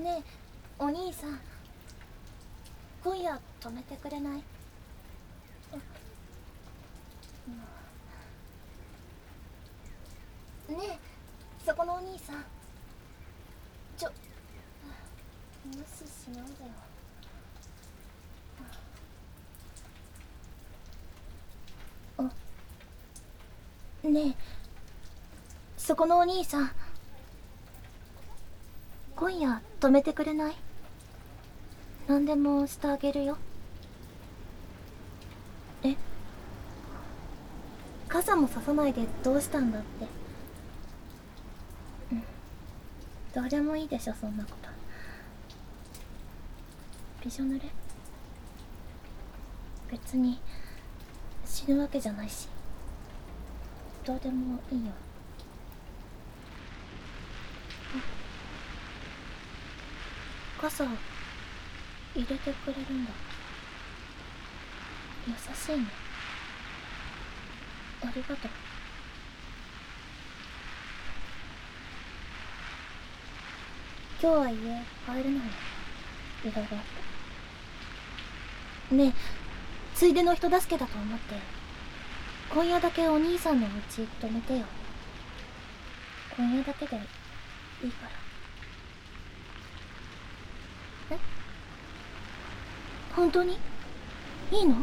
ねえ、お兄さん、今夜泊めてくれない？ねえ、そこのお兄さん、無視しないでよ。ねえ、そこのお兄さん、今夜泊めてくれない？何でもしてあげるよ。え、傘もささないでどうしたんだって。どうでもいいでしょ、そんなこと。びしょ濡れ？別に死ぬわけじゃないし、どうでもいいよ。傘入れてくれるんだ。優しいね。ありがとう。今日は家帰れないの？いろいろあって。ねえ、ついでの人助けだと思って今夜だけお兄さんのお家泊めてよ。今夜だけでいいから。え、本当にいいの？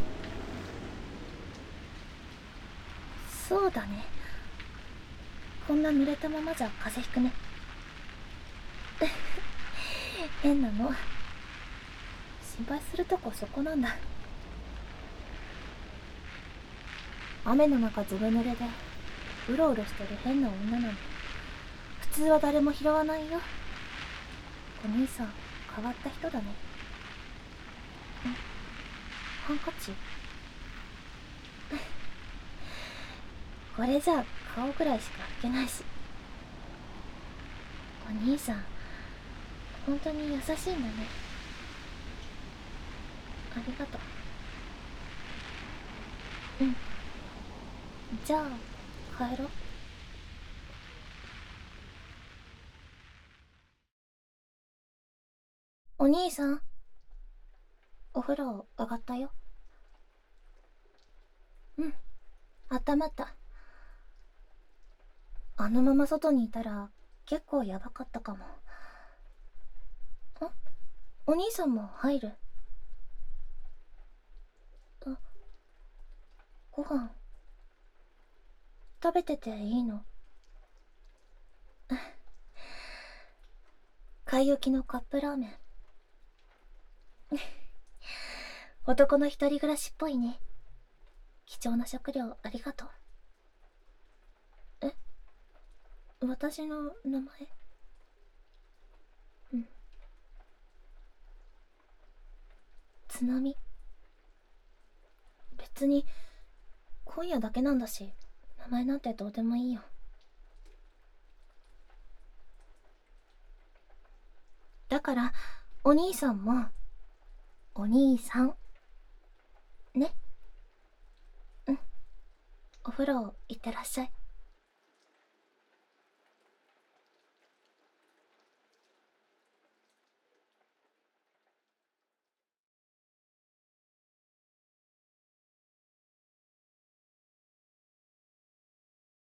そうだね。こんな濡れたままじゃ風邪ひくね。変なの。心配するとこそこなんだ。雨の中ずぶ濡れでうろうろしてる変な女なんて普通は誰も拾わないよ。お兄さん変わった人だね。ハンカチ？これじゃ顔ぐらいしか拭けないし。お兄さん本当に優しいんだね。ありがとう。じゃあ帰ろう。お兄さん、お風呂上がったよ。温まった。あのまま外にいたら結構やばかったかも。お兄さんも入る？ご飯食べてていいの？買い置きのカップラーメン。男の一人暮らしっぽいね。貴重な食料ありがとう。え、私の名前？津波？別に今夜だけなんだし、名前なんてどうでもいいよ。だからお兄さんもお兄さんね。お風呂行ってらっしゃい。